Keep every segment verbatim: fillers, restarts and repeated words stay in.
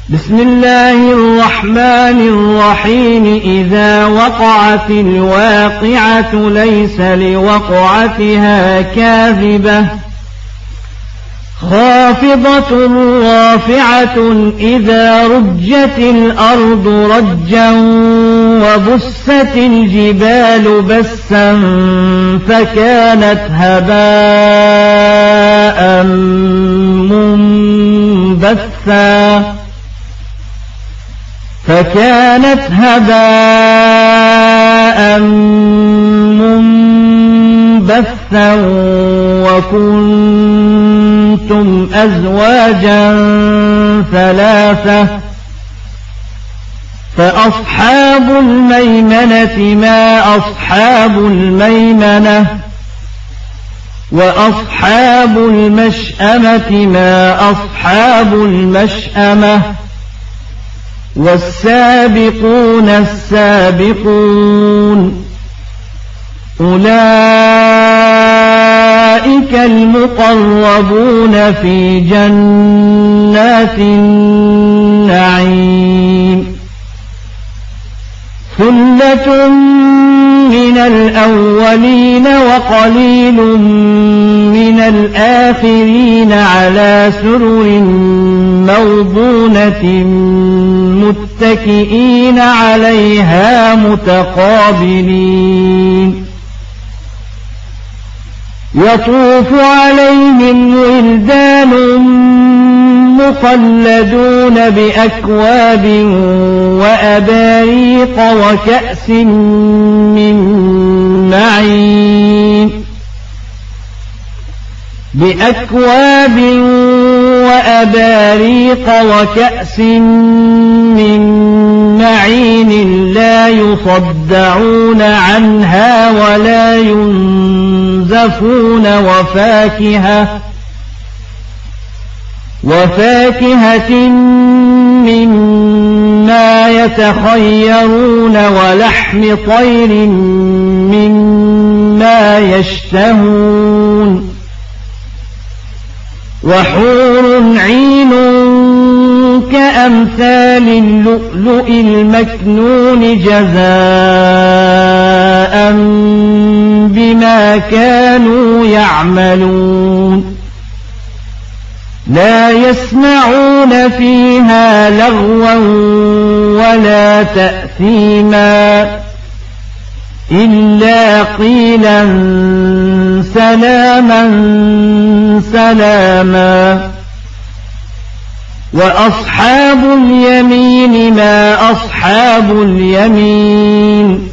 بسم الله الرحمن الرحيم إذا وقعت الواقعة ليس لوقعتها كاذبة خافضة رافعة إذا رجت الأرض رجا وبست الجبال بسا فكانت هباء منبثا فكانت هباء منبثا وكنتم أزواجا ثلاثة فأصحاب الميمنة ما أصحاب الميمنة وأصحاب المشأمة ما أصحاب المشأمة والسابقون السابقون أولئك المقربون في جنات النعيم ثلة من الأولين وقليل من الآخرين على سرر موضونة متكئين عليها متقابلين يطوف عليهم ولدان مخلدون بأكواب وأباريق وكأس من معين بأكواب وأباريق وكأس من معين لا يصدعون عنها ولا ينزفون وفاكهة وفاكهة مما يتخيرون ولحم طير مما يشتهون وحور عين كأمثال اللؤلؤ المكنون جزاء بما كانوا يعملون لا يسمعون فيها لغوا ولا تأثيما إلا قيلا سلاما سلاما وأصحاب اليمين ما أصحاب اليمين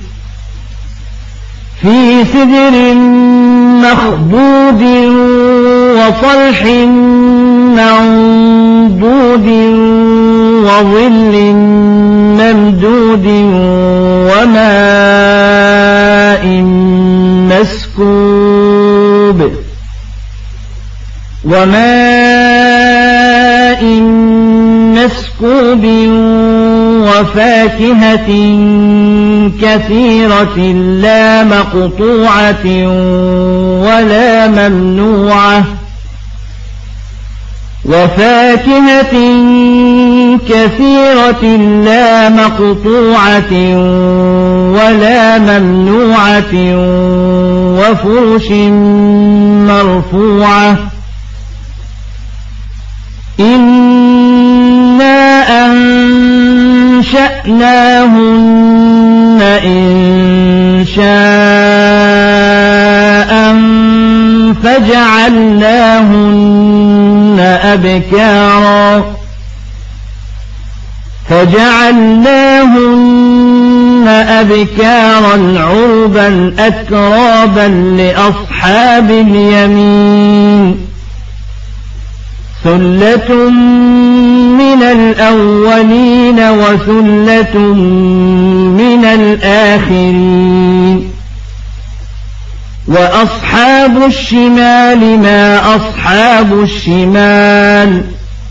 في سدر مخضود وطلح منضود وظل ممدود وماء مسكوب وماء مسكوب وفاكهة كثيرة لا مقطوعة ولا ممنوعة وفاكهة كثيرة لا مقطوعة ولا ممنوعة وفرش مرفوعة إنا أنشأناهن إنشاء فجعلناهن أبكارا فجعلناهن أبكارا عربا أترابا لأصحاب اليمين ثلة من الأولين وثلة من الآخرين وأصحاب الشمال ما أصحاب الشمال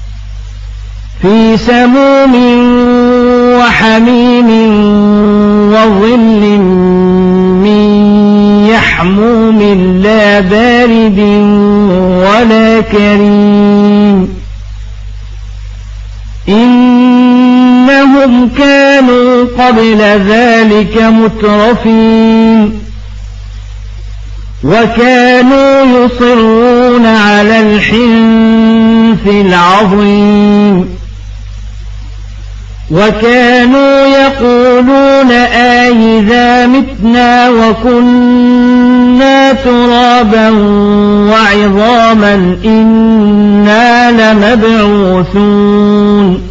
في سموم وحميم وظل من يحموم لا بارد ولا كريم إن إنهم كانوا قبل ذلك مترفين وكانوا يصرون على الحنث العظيم وكانوا يقولون آئذا متنا وكنا ترابا وعظاما إنا لمبعوثون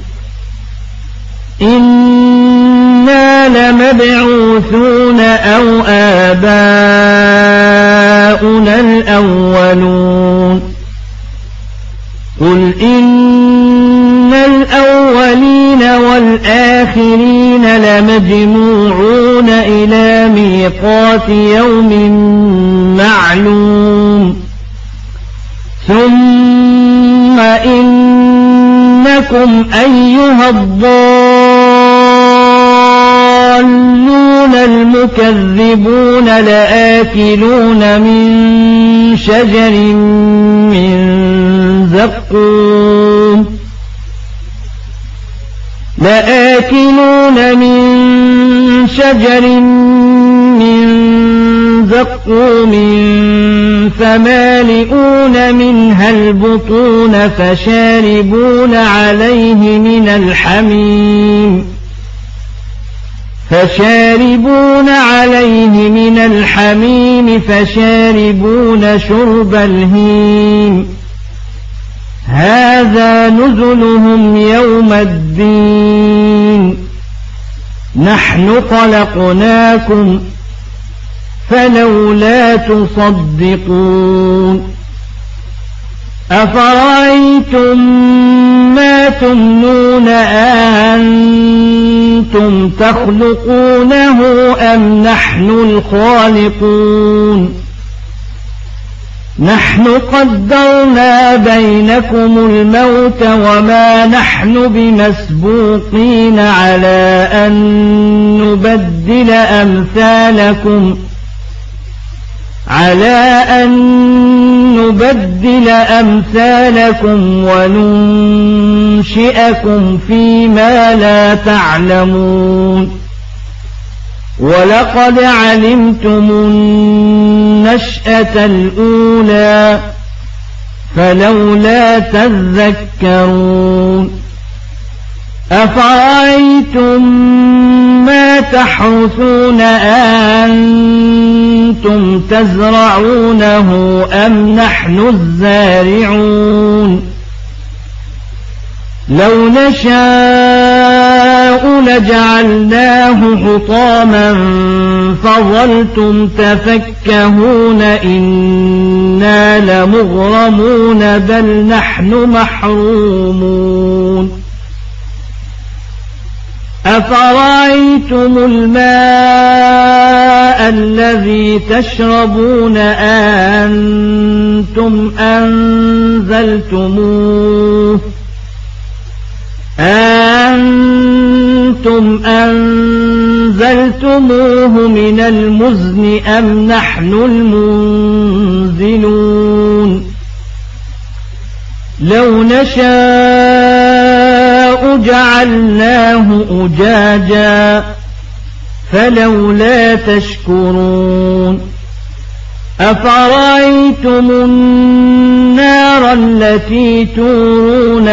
إنا لمبعوثون أو آباؤنا الأولون قل إن الأولين والآخرين لمجموعون إلى ميقات يوم معلوم ثم إنكم أيها الضالون المكذبون لآكلون من شجر من زقوم لآكلون من شجر من زقوم فمالئون منها البطون فشاربون عليه من الحميم فشاربون عليه من الحميم فشاربون شرب الهيم هذا نزلهم يوم الدين نحن خلقناكم فلولا تصدقون أفرأيتم ما تمنون أأنتم تخلقونه أم نحن الخالقون نحن قدرنا بينكم الموت وما نحن بمسبوقين على أن نبدل أمثالكم على أن نبدل أمثالكم وننشئكم فيما لا تعلمون ولقد علمتم النشأة الأولى فلولا تذكرون أفرأيتم ما تحرثون أأنتم تزرعونه أم نحن الزارعون لو نشاء لجعلناه حطاما فظلتم تفكهون إنا لمغرمون بل نحن محرومون أفرأيتم الماء الذي تشربون أأنتم أنزلتموه أأنتم أنزلتموه من المزن أم نحن المنزلون لو نشاء جعلناه أجاجا فلولا تشكرون أفرأيتم النار التي تورون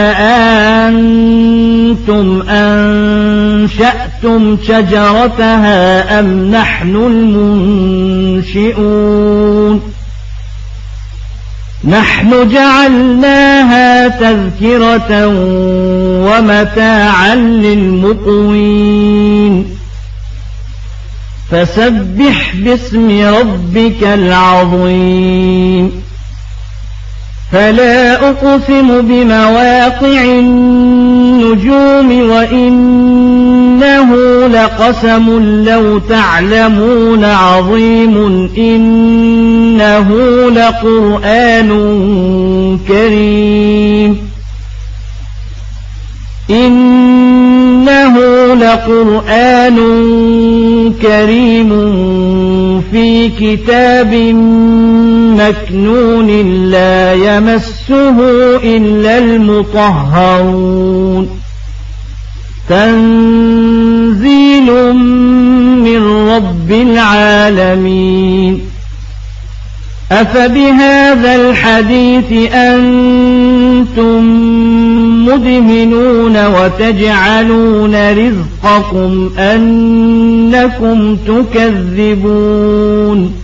أأنتم أنشأتم شجرتها أم نحن المنشئون نحن جعلناها تذكرة ومتاعا للمقوين فسبح باسم ربك العظيم فلا أقسم بمواقع النجوم وإنه لقسم لو تعلمون عظيم إنه لقرآن كريم إنه لقرآن كريم في كتاب مكنون لا يمسه إلا المطهرون رب العالمين أفبهذا الحديث أنتم مدهنون وتجعلون رزقكم أنكم تكذبون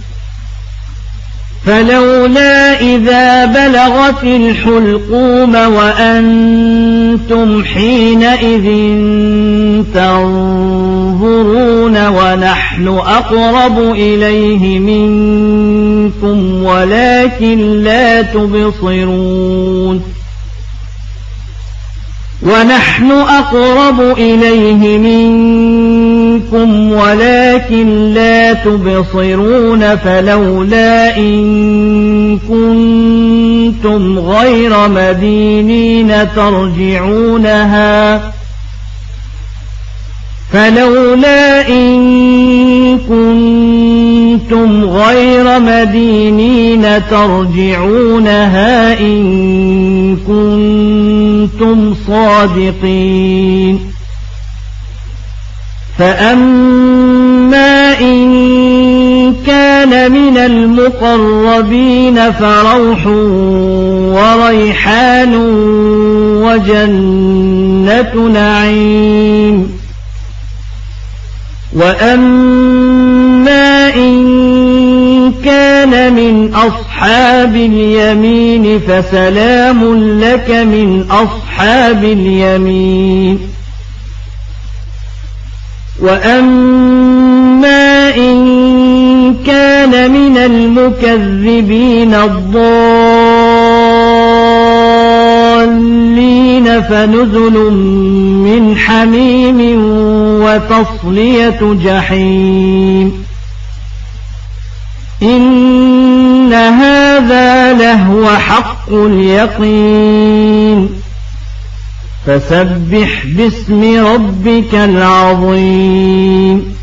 فلولا إذا بلغت الحلقوم وأنتم حينئذ تنظرون ونحن أقرب إليه منكم ولكن لا تبصرون ونحن أقرب إليه منكم ولكن لا تبصرون فلولا إن كنتم غير مدينين ترجعونها فلولا إن كنتم غير مدينين ترجعونها إن كنتم صادقين فأما إن كان من المقربين فروح وريحان وجنة نعيم وأما إن كان من أصحاب اليمين فسلام لك من أصحاب اليمين وأما إن كان من المكذبين الضالين فنزل من حميم وتصلية جحيم إن هذا لهو حق اليقين فسبح باسم ربك العظيم